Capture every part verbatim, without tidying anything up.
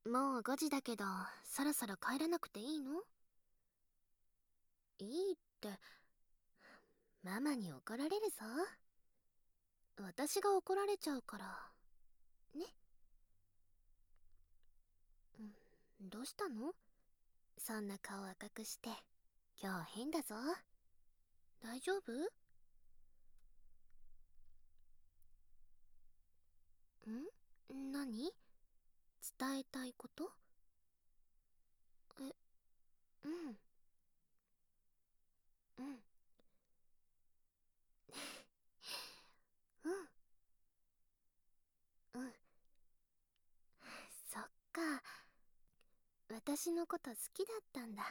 もうごじだけど、そろそろ帰らなくていいの？いいって、ママに怒られるぞ。私が怒られちゃうから。ね。うん、どうしたの？そんな顔赤くして。今日変だぞ。大丈夫？ん？何？伝えたいこと？え、うん、うん、うん、うん。そっか。私のこと好きだったんだ。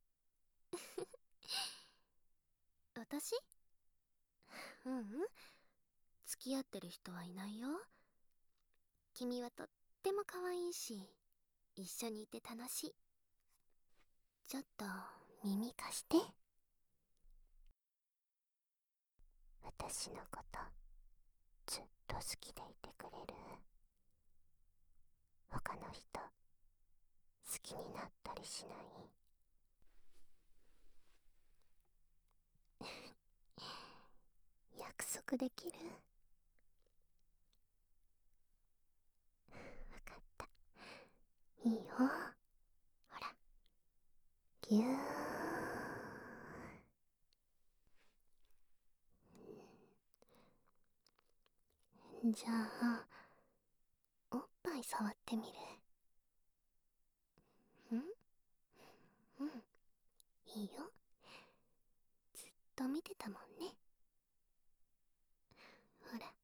私？うんうん。付き合ってる人はいないよ。君はとっても可愛いし、一緒にいて楽しい。ちょっと耳貸して。私のことずっと好きでいてくれる？他の人好きになったりしない？約束できる？わかった。いいよ。ほら、ぎゅー。じゃあ、おっぱい触ってみる？ん？うん、いいよ。ずっと見てたもんね。ほら、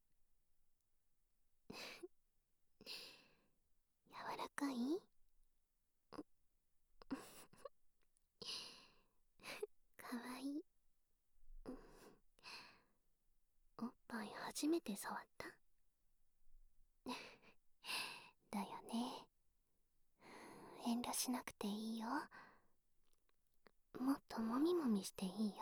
柔らかい？かわいい。おっぱい初めて触った？だよね。遠慮しなくていいよ。もっともみもみしていいよ。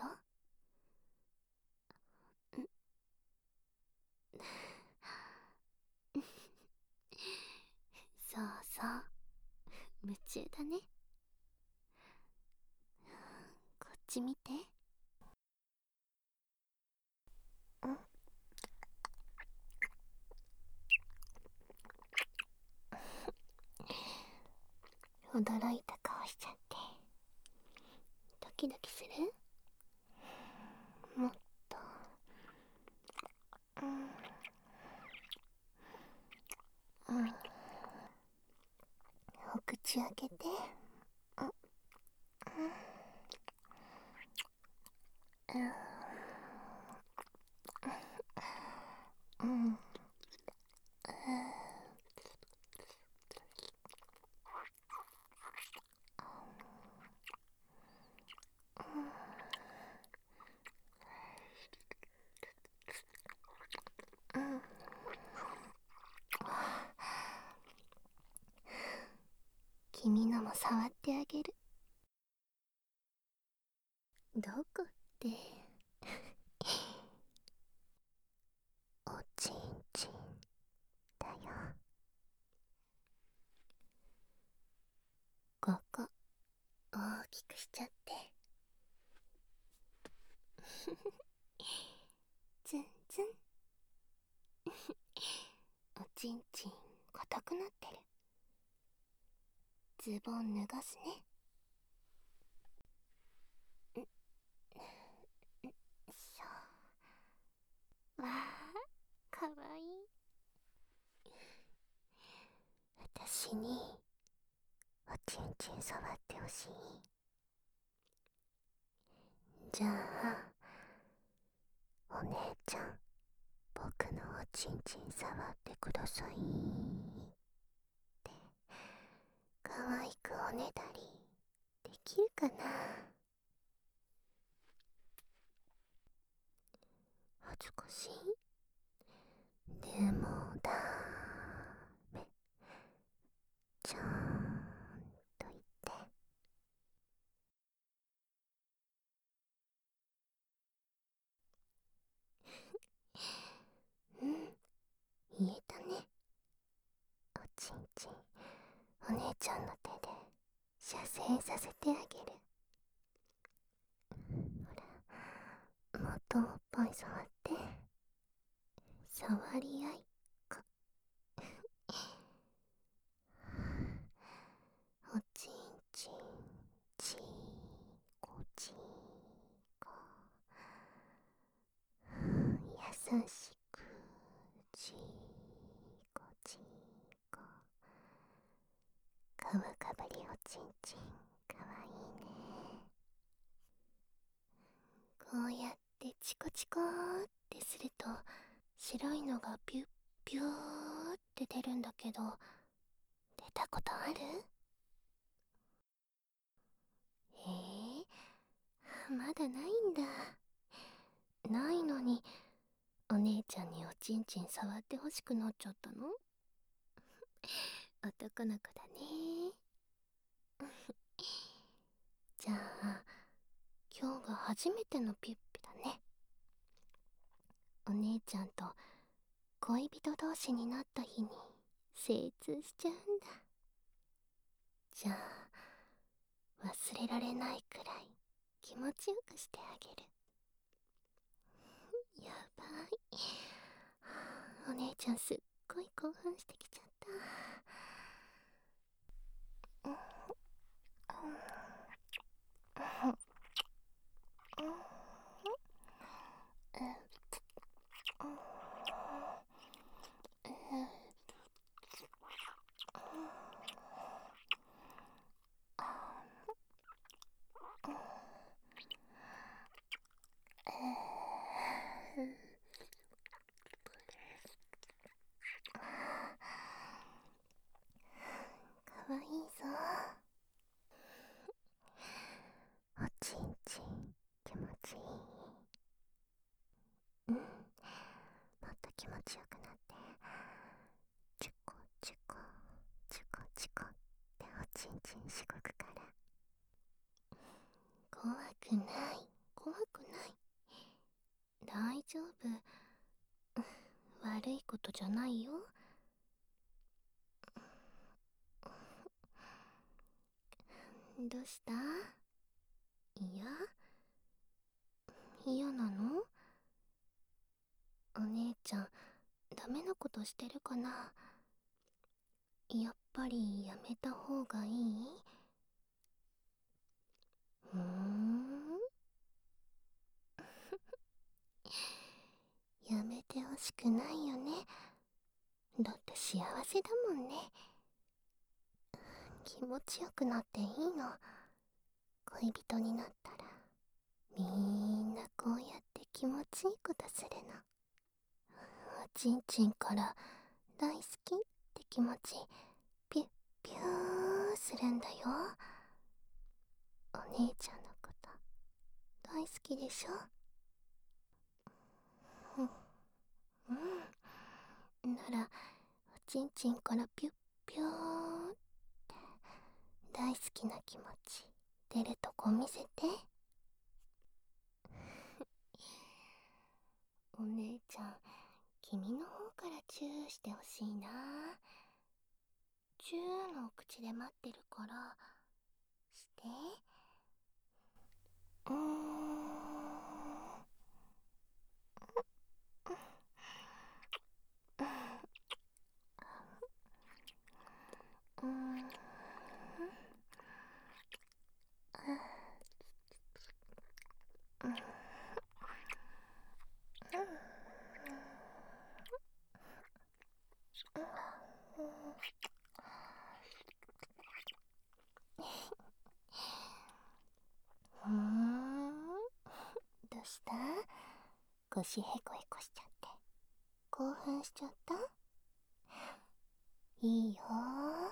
そうそう、夢中だね。こっち見て。驚いた顔しちゃって。ドキドキする？もっと。うん、うん、お口開けて。うん、うん。君のも触ってあげる。どこって？おちんちんだよ。ここ大きくしちゃって。ツンツン。おちんちん硬くなってる。ズボン脱がすね。ん、ん、しょ。わあ、かわいい。私におちんちん触ってほしい？じゃあ、お姉ちゃん、僕のおちんちん触ってくださいって可愛くおねだりできるかな？恥ずかしい？でもだめ、ちゃんと言って。うん、言えたね。おちんちんお姉ちゃ変させてあげる。ほら、もっとおっぱい触って。触り合いか。おちんちん、ちーこちーこ。優しく、ちーこちーこ。皮かぶりおちんちん、かわいいね。こうやってチコチコーってすると白いのがピュッピューって出るんだけど、出たことある？えー、まだないんだ。ないのにお姉ちゃんにおちんちん触ってほしくなっちゃったの？男の子だね。じゃあ今日が初めてのピュッピだね。お姉ちゃんと恋人同士になった日に精通しちゃうんだ。じゃあ忘れられないくらい気持ちよくしてあげる。やばい、お姉ちゃんすっごい興奮してきちゃった。かわいいぞ。おちんちん気持ちいい。うん、もっと気持ちよくなって、チュコチュコチュコチュコっておちんちんしごくから。怖くない、怖くない、大丈夫。悪いことじゃないよ。どうした？いや、嫌なの？お姉ちゃんダメなことしてるかな？やっぱりやめた方がいい？うーんやめてほしくないよね。だって幸せだもんね。気持ちよくなっていいの。恋人になったらみんなこうやって気持ちいいことするの。おちんちんから大好きって気持ちピュッピューするんだよ。お姉ちゃんのこと大好きでしょ？うん、うん、ならおちんちんからピュッピューって大好きな気持ち出るとこ見せて。お姉ちゃん、君の方からチューしてほしいな。チューのお口で待ってるからして。うーん、うーん、うーん、どうした？腰へこへこしちゃって興奮しちゃった？いいよ、も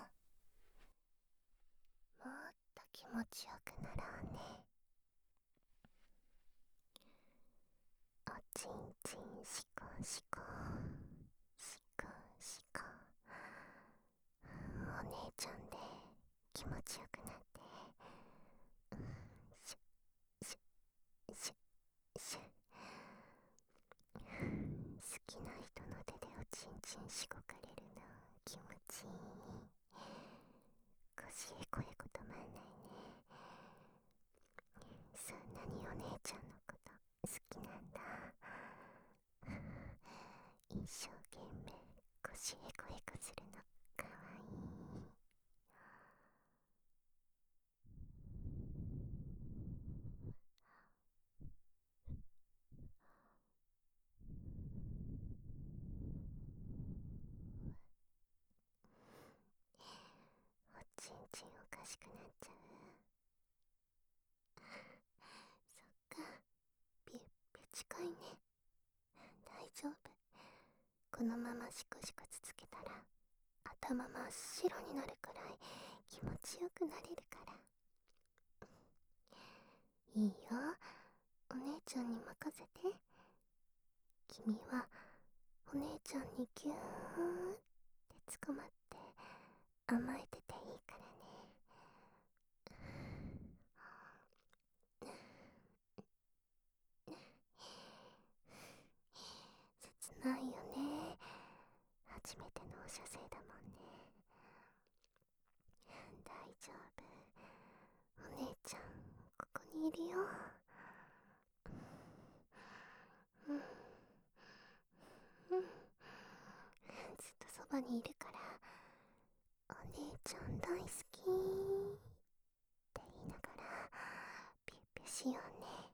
っと気持ちよくなろうね。おちんちんしこしこしこしこ。お姉ちゃんで気持ちよくなって、シュシュシュシュ。好きな人の手でおちんちんしごかれるの気持ちいい。腰へこへこ止まんないね。 姉ちゃんのこと好きなんだ。一生懸命腰へこへこするのかわいい。おちんちんおかしくなっちゃう。そっか、ピュッピュ近いね。大丈夫。このままシコシコ続けたら頭真っ白になるくらい気持ちよくなれるから。いいよ、お姉ちゃんに任せて。君はお姉ちゃんにギューって捕まって甘えてていいからね。切ないよね。初めてのお射精だもんね。大丈夫、お姉ちゃんここにいるよ。うんうん、ずっとそばにいるから、お姉ちゃん大好きって言いながらピュッピュしようね。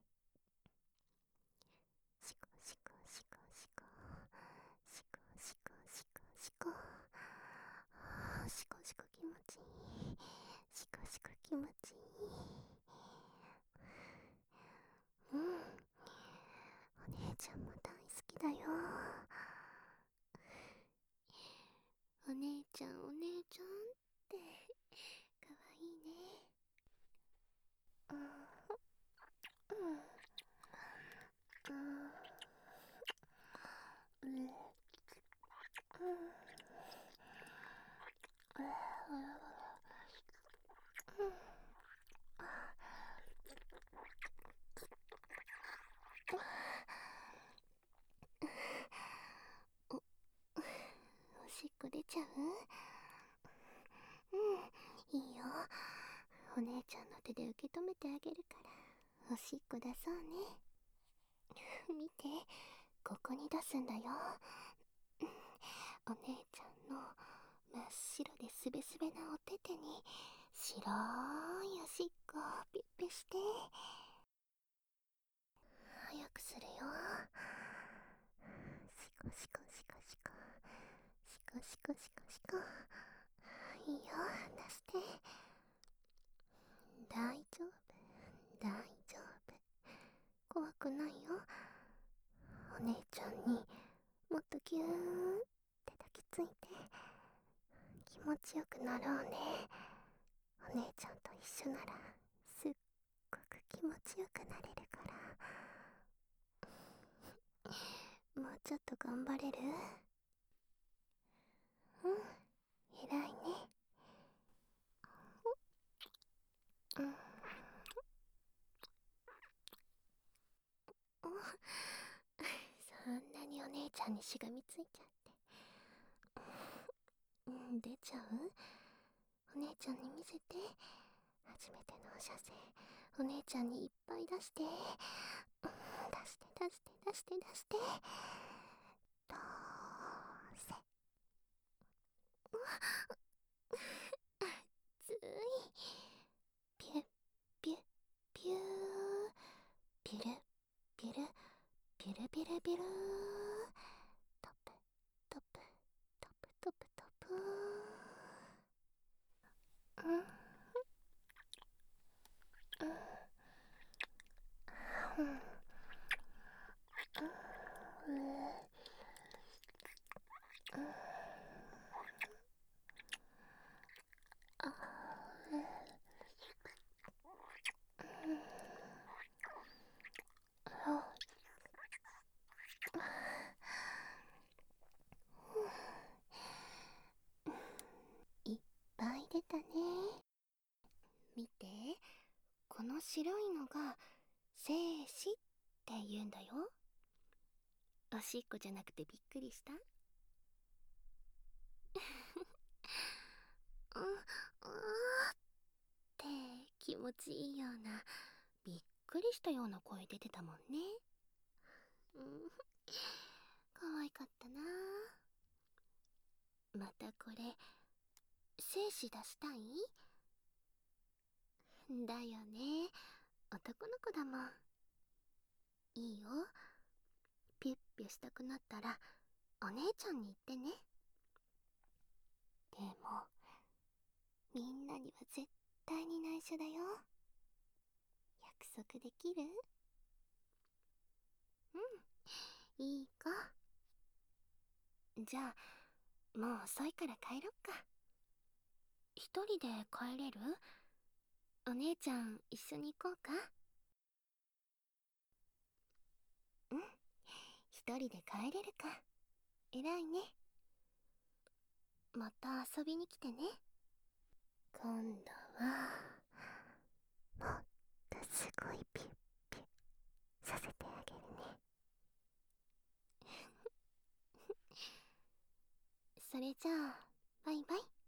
シコシコシコシコシコシコシコシコ、シコシコ気持ちいい。シコシコ気持ちいい。うん、お姉ちゃんも大好きだよ。お姉ちゃんお姉ちゃんってかわいいね。うんうんうんうんお、おしっこ出ちゃう？うん、いいよ。お姉ちゃんの手で受け止めてあげるから、おしっこ出そうね。見て、ここに出すんだよ。お姉ちゃんの真っ白でスベスベなお手手に白いおしっこをピッピして。早くするよ。シコシコシコシコシコシコシコシコ。いいよ、出して。大丈夫大丈夫、怖くないよ。お姉ちゃんにもっとギューって抱きついて気持ちよくなろうね。お姉ちゃんと一緒ならすっごく気持ちよくなれるから。もうちょっと頑張れる？うん、偉いね。うん、おそんなにお姉ちゃんにしがみついちゃって。うん、出ちゃう？お姉ちゃんに見せて。初めてのお射精、お姉ちゃんにいっぱい出して。うん、出して出して出して出して。どうせ熱い。ピュッピュッピュー、ピュルピュルピュルピュルピュル、トップトップトップトップトップ。うんうんうんいっぱい出たね。見て、この白いのが精子って言うんだよ。おしっこじゃなくてびっくりした？うん、うーって気持ちいいようなびっくりしたような声出てたもんね。うん、可愛かったな。またこれ精子出したい？だよね、男の子だもん。いいよ、ピュッピュしたくなったらお姉ちゃんに言ってね。でもみんなには絶対に内緒だよ。約束できる？うん、いい子。じゃあもう遅いから帰ろっか。一人で帰れる？お姉ちゃん一緒に行こうか？うん、一人で帰れるか。偉いね。また遊びに来てね。今度はもっとすごいピュッピュさせてあげるね。それじゃあバイバイ。